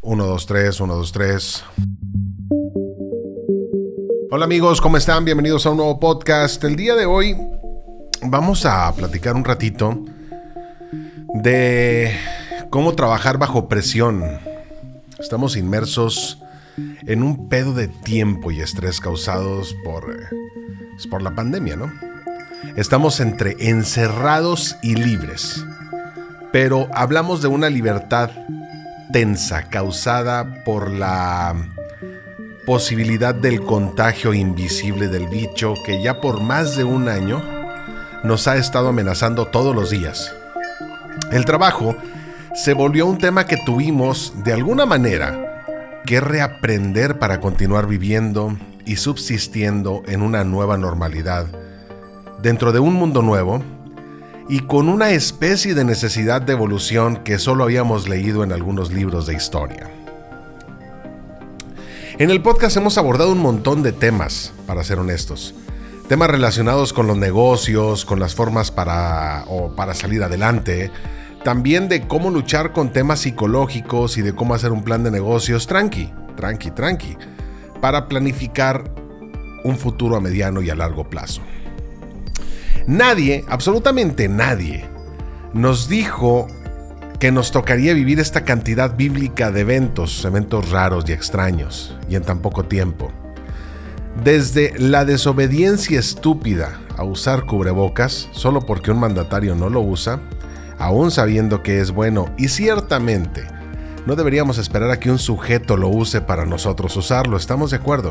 1, 2, 3, 1, 2, 3. Hola amigos, ¿cómo están? Bienvenidos a un nuevo podcast. El día de hoy vamos a platicar un ratito de cómo trabajar bajo presión. Estamos inmersos en un pedo de tiempo y estrés causados por la pandemia, ¿no? Estamos entre encerrados y libres, pero hablamos de una libertad tensa causada por la posibilidad del contagio invisible del bicho que ya por más de un año nos ha estado amenazando todos los días. El trabajo se volvió un tema que tuvimos de alguna manera que reaprender para continuar viviendo y subsistiendo en una nueva normalidad, dentro de un mundo nuevo y con una especie de necesidad de evolución que solo habíamos leído en algunos libros de historia. En el podcast hemos abordado un montón de temas, para ser honestos. Temas relacionados con los negocios, con las formas para salir adelante, también de cómo luchar con temas psicológicos y de cómo hacer un plan de negocios tranqui, para planificar un futuro a mediano y a largo plazo. Nadie, absolutamente nadie, nos dijo que nos tocaría vivir esta cantidad bíblica de eventos raros y extraños, y en tan poco tiempo. Desde la desobediencia estúpida a usar cubrebocas solo porque un mandatario no lo usa, aún sabiendo que es bueno, y ciertamente no deberíamos esperar a que un sujeto lo use para nosotros usarlo, ¿estamos de acuerdo?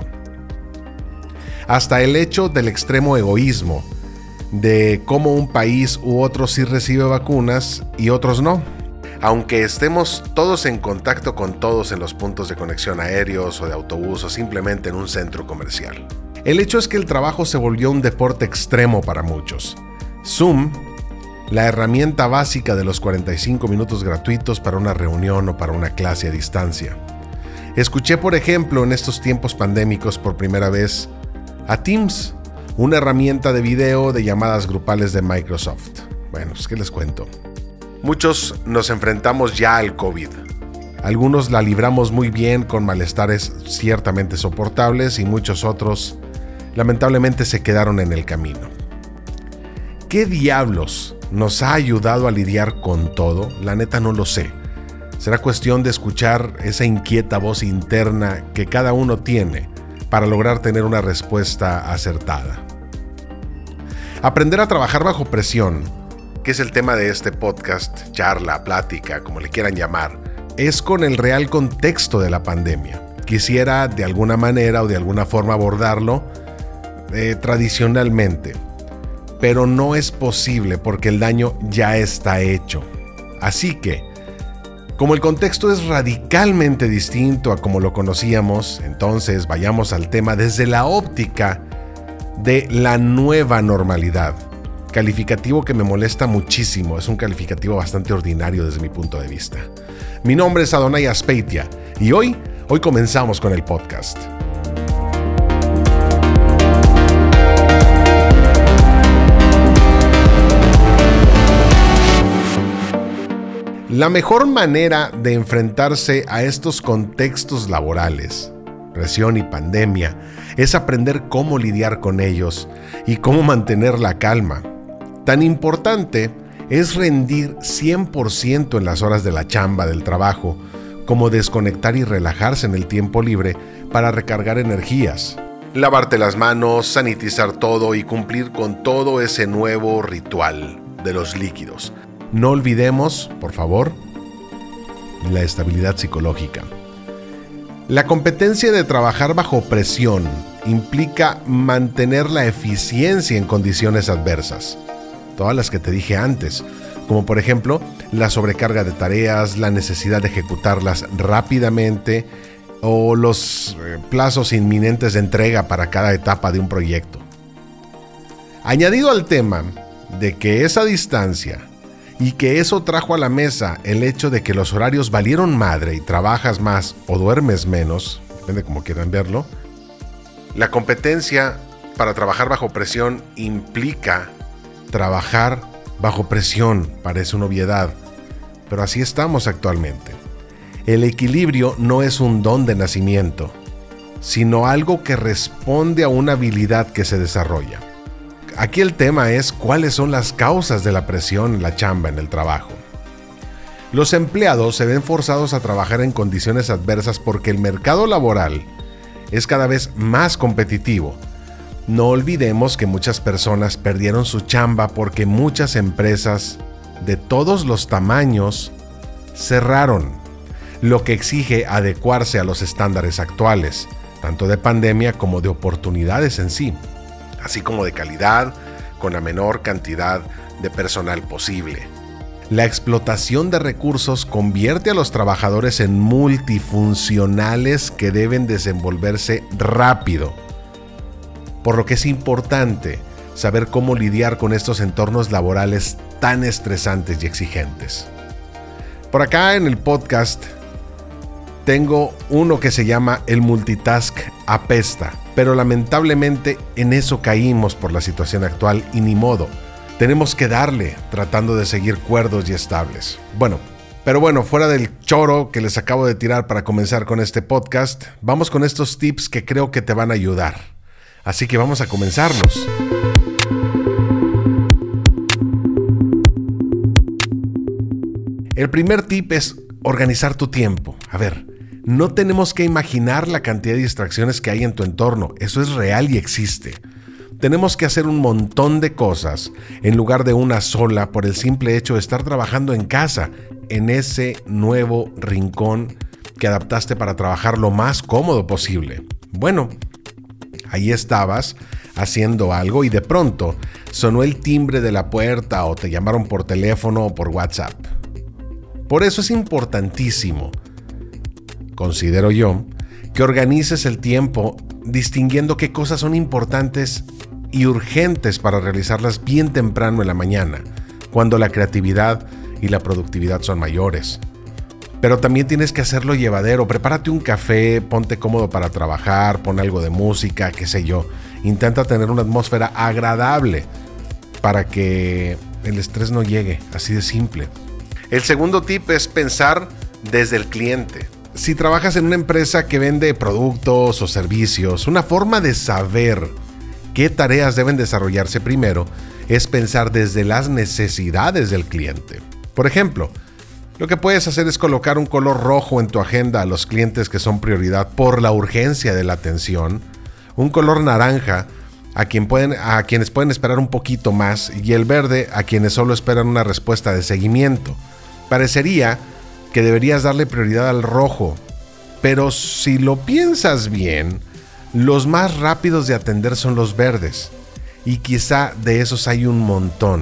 Hasta el hecho del extremo egoísmo, de cómo un país u otro sí recibe vacunas y otros no. Aunque estemos todos en contacto con todos en los puntos de conexión aéreos o de autobús o simplemente en un centro comercial. El hecho es que el trabajo se volvió un deporte extremo para muchos. Zoom, la herramienta básica de los 45 minutos gratuitos para una reunión o para una clase a distancia. Escuché, por ejemplo, en estos tiempos pandémicos por primera vez a Teams, una herramienta de video de llamadas grupales de Microsoft. Bueno, pues ¿qué les cuento? Muchos nos enfrentamos ya al COVID. Algunos la libramos muy bien con malestares ciertamente soportables y muchos otros lamentablemente se quedaron en el camino. ¿Qué diablos nos ha ayudado a lidiar con todo? La neta no lo sé. Será cuestión de escuchar esa inquieta voz interna que cada uno tiene para lograr tener una respuesta acertada. Aprender a trabajar bajo presión, que es el tema de este podcast, charla, plática, como le quieran llamar, es con el real contexto de la pandemia. Quisiera de alguna manera o de alguna forma abordarlo tradicionalmente, pero no es posible porque el daño ya está hecho. Así que, como el contexto es radicalmente distinto a como lo conocíamos, entonces vayamos al tema desde la óptica de la nueva normalidad. Calificativo que me molesta muchísimo, es un calificativo bastante ordinario desde mi punto de vista. Mi nombre es Adonai Aspeitia y hoy comenzamos con el podcast. La mejor manera de enfrentarse a estos contextos laborales, presión y pandemia, es aprender cómo lidiar con ellos y cómo mantener la calma. Tan importante es rendir 100% en las horas de la chamba, del trabajo, como desconectar y relajarse en el tiempo libre para recargar energías. Lavarte las manos, sanitizar todo y cumplir con todo ese nuevo ritual de los líquidos. No olvidemos, por favor, la estabilidad psicológica. La competencia de trabajar bajo presión implica mantener la eficiencia en condiciones adversas. Todas las que te dije antes, como por ejemplo la sobrecarga de tareas, la necesidad de ejecutarlas rápidamente o los plazos inminentes de entrega para cada etapa de un proyecto. Añadido al tema de que esa distancia y que eso trajo a la mesa el hecho de que los horarios valieron madre y trabajas más o duermes menos, depende como quieran verlo, la competencia para trabajar bajo presión implica trabajar bajo presión. Parece una obviedad, pero así estamos actualmente. El equilibrio no es un don de nacimiento, sino algo que responde a una habilidad que se desarrolla. Aquí el tema es cuáles son las causas de la presión en la chamba, en el trabajo. Los empleados se ven forzados a trabajar en condiciones adversas porque el mercado laboral es cada vez más competitivo. No olvidemos que muchas personas perdieron su chamba porque muchas empresas de todos los tamaños cerraron, lo que exige adecuarse a los estándares actuales, tanto de pandemia como de oportunidades en sí, así como de calidad, con la menor cantidad de personal posible. La explotación de recursos convierte a los trabajadores en multifuncionales que deben desenvolverse rápido, por lo que es importante saber cómo lidiar con estos entornos laborales tan estresantes y exigentes. Por acá en el podcast tengo uno que se llama El multitask apesta, pero lamentablemente en eso caímos por la situación actual y ni modo. Tenemos que darle tratando de seguir cuerdos y estables. Pero fuera del choro que les acabo de tirar para comenzar con este podcast, vamos con estos tips que creo que te van a ayudar. Así que vamos a comenzarlos. El primer tip es organizar tu tiempo. No tenemos que imaginar la cantidad de distracciones que hay en tu entorno. Eso es real y existe. Tenemos que hacer un montón de cosas en lugar de una sola por el simple hecho de estar trabajando en casa, en ese nuevo rincón que adaptaste para trabajar lo más cómodo posible. Ahí estabas haciendo algo y de pronto sonó el timbre de la puerta o te llamaron por teléfono o por WhatsApp. Por eso es importantísimo, considero yo, que organices el tiempo distinguiendo qué cosas son importantes y urgentes para realizarlas bien temprano en la mañana, cuando la creatividad y la productividad son mayores. Pero también tienes que hacerlo llevadero. Prepárate un café, ponte cómodo para trabajar, pon algo de música, qué sé yo. Intenta tener una atmósfera agradable para que el estrés no llegue, así de simple. El segundo tip es pensar desde el cliente. Si trabajas en una empresa que vende productos o servicios, una forma de saber qué tareas deben desarrollarse primero es pensar desde las necesidades del cliente. Por ejemplo, lo que puedes hacer es colocar un color rojo en tu agenda a los clientes que son prioridad por la urgencia de la atención, un color naranja a quienes pueden esperar un poquito más y el verde a quienes solo esperan una respuesta de seguimiento. Parecería que deberías darle prioridad al rojo, pero si lo piensas bien, los más rápidos de atender son los verdes, y quizá de esos hay un montón.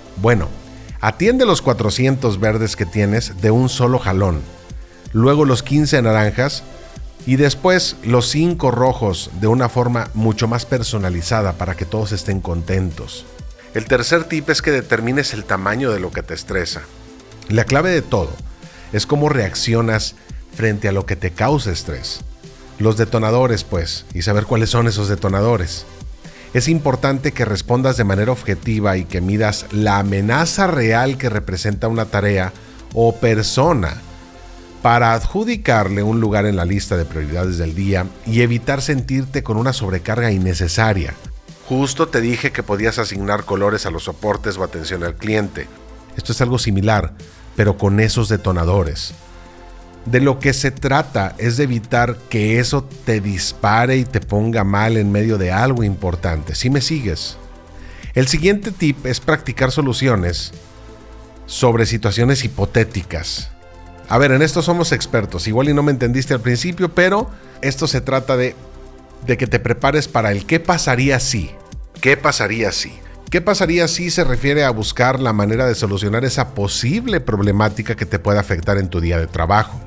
Atiende los 400 verdes que tienes de un solo jalón, luego los 15 naranjas y después los 5 rojos de una forma mucho más personalizada para que todos estén contentos. El tercer tip es que determines el tamaño de lo que te estresa. La clave de todo es cómo reaccionas frente a lo que te causa estrés. Los detonadores, y saber cuáles son esos detonadores. Es importante que respondas de manera objetiva y que midas la amenaza real que representa una tarea o persona para adjudicarle un lugar en la lista de prioridades del día y evitar sentirte con una sobrecarga innecesaria. Justo te dije que podías asignar colores a los soportes o atención al cliente. Esto es algo similar, pero con esos detonadores. De lo que se trata es de evitar que eso te dispare y te ponga mal en medio de algo importante. ¿Sí me sigues? El siguiente tip es practicar soluciones sobre situaciones hipotéticas. En esto somos expertos. Igual y no me entendiste al principio, pero esto se trata de que te prepares para el ¿qué pasaría si? ¿Qué pasaría si? ¿Qué pasaría si se refiere a buscar la manera de solucionar esa posible problemática que te pueda afectar en tu día de trabajo?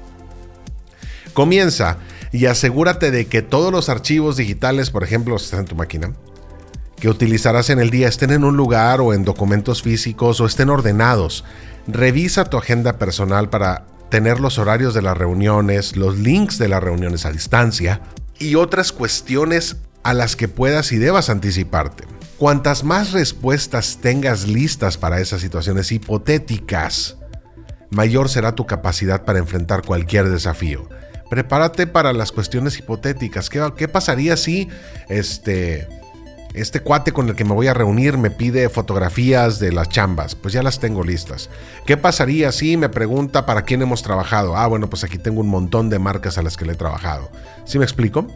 Comienza y asegúrate de que todos los archivos digitales, por ejemplo, si están en tu máquina, que utilizarás en el día estén en un lugar o en documentos físicos o estén ordenados. Revisa tu agenda personal para tener los horarios de las reuniones, los links de las reuniones a distancia y otras cuestiones a las que puedas y debas anticiparte. Cuantas más respuestas tengas listas para esas situaciones hipotéticas, mayor será tu capacidad para enfrentar cualquier desafío. Prepárate para las cuestiones hipotéticas. ¿Qué pasaría si este cuate con el que me voy a reunir me pide fotografías de las chambas? Pues ya las tengo listas. ¿Qué pasaría si me pregunta para quién hemos trabajado? Bueno, pues aquí tengo un montón de marcas a las que le he trabajado. ¿Sí me explico?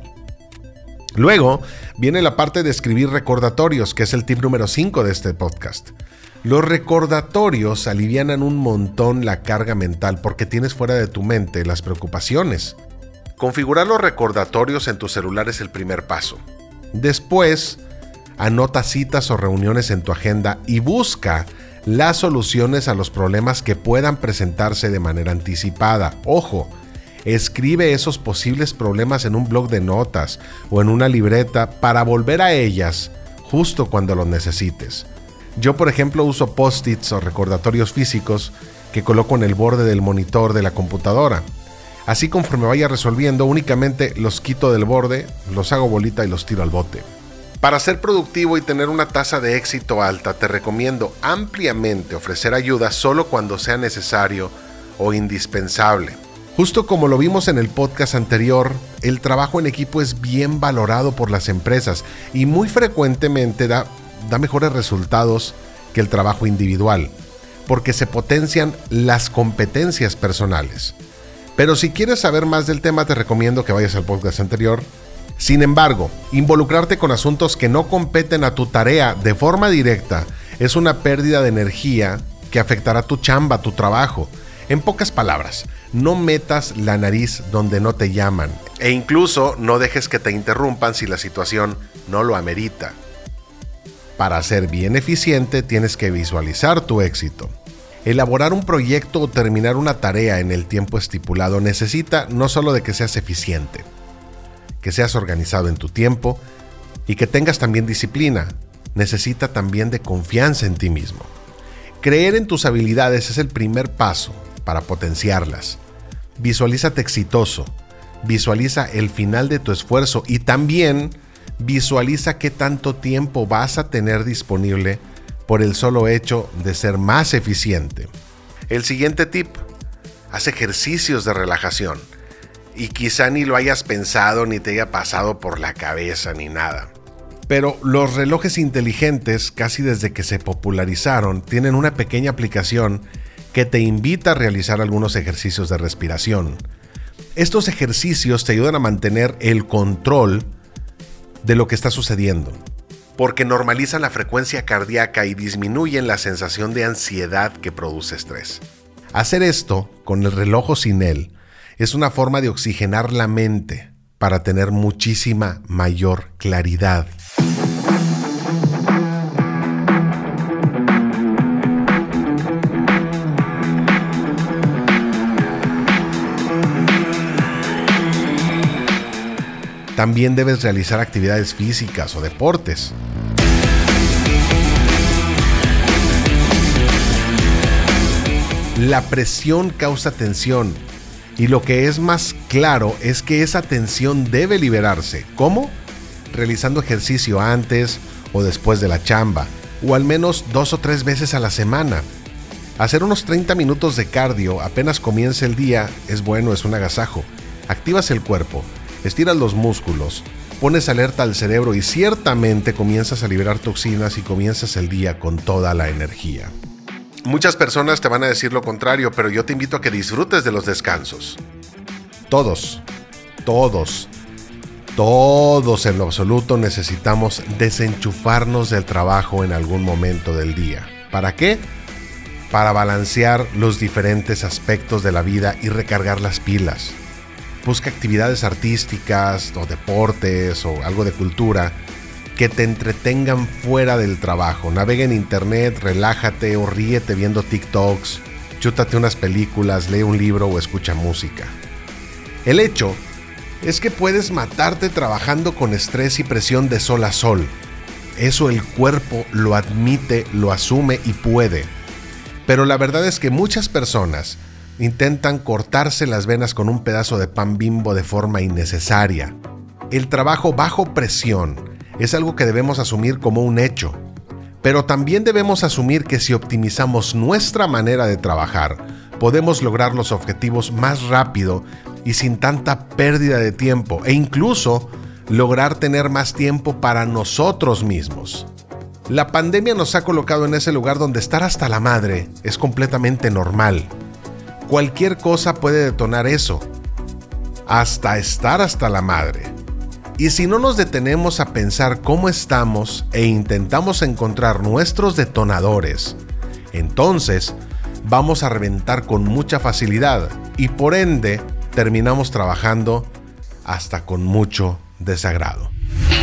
Luego viene la parte de escribir recordatorios, que es el tip número 5 de este podcast. Los recordatorios alivianan un montón la carga mental porque tienes fuera de tu mente las preocupaciones. Configurar los recordatorios en tu celular es el primer paso. Después, anota citas o reuniones en tu agenda y busca las soluciones a los problemas que puedan presentarse de manera anticipada. Ojo, escribe esos posibles problemas en un bloc de notas o en una libreta para volver a ellas justo cuando los necesites. Yo, por ejemplo, uso post-its o recordatorios físicos que coloco en el borde del monitor de la computadora. Así, conforme vaya resolviendo, únicamente los quito del borde, los hago bolita y los tiro al bote. Para ser productivo y tener una tasa de éxito alta, te recomiendo ampliamente ofrecer ayuda solo cuando sea necesario o indispensable. Justo como lo vimos en el podcast anterior, el trabajo en equipo es bien valorado por las empresas y muy frecuentemente da mejores resultados que el trabajo individual, porque se potencian las competencias personales. Pero si quieres saber más del tema, te recomiendo que vayas al podcast anterior. Sin embargo, involucrarte con asuntos que no competen a tu tarea de forma directa es una pérdida de energía que afectará tu chamba, tu trabajo. En pocas palabras, no metas la nariz donde no te llaman e incluso no dejes que te interrumpan si la situación no lo amerita. Para ser bien eficiente, tienes que visualizar tu éxito. Elaborar un proyecto o terminar una tarea en el tiempo estipulado necesita no solo de que seas eficiente, que seas organizado en tu tiempo y que tengas también disciplina, necesita también de confianza en ti mismo. Creer en tus habilidades es el primer paso para potenciarlas. Visualízate exitoso, visualiza el final de tu esfuerzo y también visualiza qué tanto tiempo vas a tener disponible por el solo hecho de ser más eficiente. El siguiente tip: haz ejercicios de relajación. Y quizá ni lo hayas pensado ni te haya pasado por la cabeza ni nada. Pero los relojes inteligentes, casi desde que se popularizaron, tienen una pequeña aplicación que te invita a realizar algunos ejercicios de respiración. Estos ejercicios te ayudan a mantener el control de lo que está sucediendo, porque normalizan la frecuencia cardíaca y disminuyen la sensación de ansiedad que produce estrés. Hacer esto con el reloj o sin él es una forma de oxigenar la mente para tener muchísima mayor claridad. También debes realizar actividades físicas o deportes. La presión causa tensión y lo que es más claro es que esa tensión debe liberarse. ¿Cómo? Realizando ejercicio antes o después de la chamba, o al menos 2 o 3 veces a la semana. Hacer unos 30 minutos de cardio apenas comience el día es bueno, es un agasajo. Activas el cuerpo, estiras los músculos, pones alerta al cerebro y ciertamente comienzas a liberar toxinas y comienzas el día con toda la energía. Muchas personas te van a decir lo contrario, pero yo te invito a que disfrutes de los descansos. Todos en lo absoluto necesitamos desenchufarnos del trabajo en algún momento del día. ¿Para qué? Para balancear los diferentes aspectos de la vida y recargar las pilas. Busca actividades artísticas o deportes o algo de cultura que te entretengan fuera del trabajo. Navega en internet, relájate o ríete viendo TikToks, chútate unas películas, lee un libro o escucha música. El hecho es que puedes matarte trabajando con estrés y presión de sol a sol. Eso el cuerpo lo admite, lo asume y puede. Pero la verdad es que muchas personas intentan cortarse las venas con un pedazo de pan Bimbo de forma innecesaria. El trabajo bajo presión es algo que debemos asumir como un hecho, pero también debemos asumir que si optimizamos nuestra manera de trabajar, podemos lograr los objetivos más rápido y sin tanta pérdida de tiempo, e incluso lograr tener más tiempo para nosotros mismos. La pandemia nos ha colocado en ese lugar donde estar hasta la madre es completamente normal. Cualquier cosa puede detonar eso, hasta estar hasta la madre. Y si no nos detenemos a pensar cómo estamos e intentamos encontrar nuestros detonadores, entonces vamos a reventar con mucha facilidad y por ende terminamos trabajando hasta con mucho desagrado.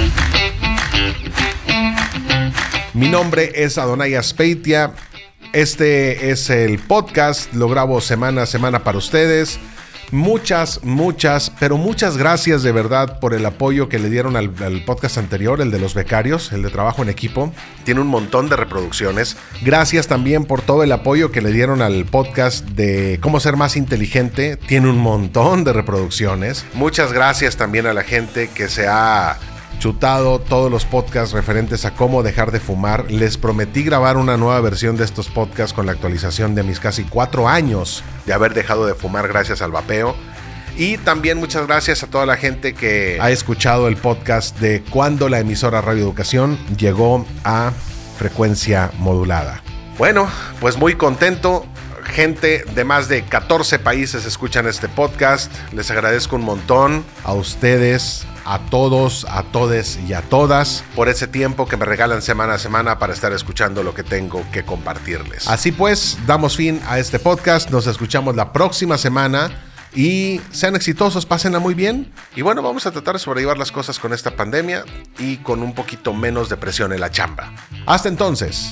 Mi nombre es Adonai Azpeitia. Este es el podcast, lo grabo semana a semana para ustedes. Muchas gracias de verdad por el apoyo que le dieron al podcast anterior, el de los becarios, el de trabajo en equipo. Tiene un montón de reproducciones. Gracias también por todo el apoyo que le dieron al podcast de cómo ser más inteligente. Tiene un montón de reproducciones. Muchas gracias también a la gente que se ha chutado todos los podcasts referentes a cómo dejar de fumar. Les prometí grabar una nueva versión de estos podcasts con la actualización de mis casi 4 años de haber dejado de fumar gracias al vapeo. Y también muchas gracias a toda la gente que ha escuchado el podcast de cuando la emisora Radio Educación llegó a frecuencia modulada. Bueno, pues muy contento. Gente de más de 14 países escuchan este podcast. Les agradezco un montón a ustedes, a todos, a todes y a todas por ese tiempo que me regalan semana a semana para estar escuchando lo que tengo que compartirles. Así pues, damos fin a este podcast. Nos escuchamos la próxima semana y sean exitosos, pásenla muy bien. Y bueno, vamos a tratar de sobrellevar las cosas con esta pandemia y con un poquito menos de presión en la chamba. Hasta entonces.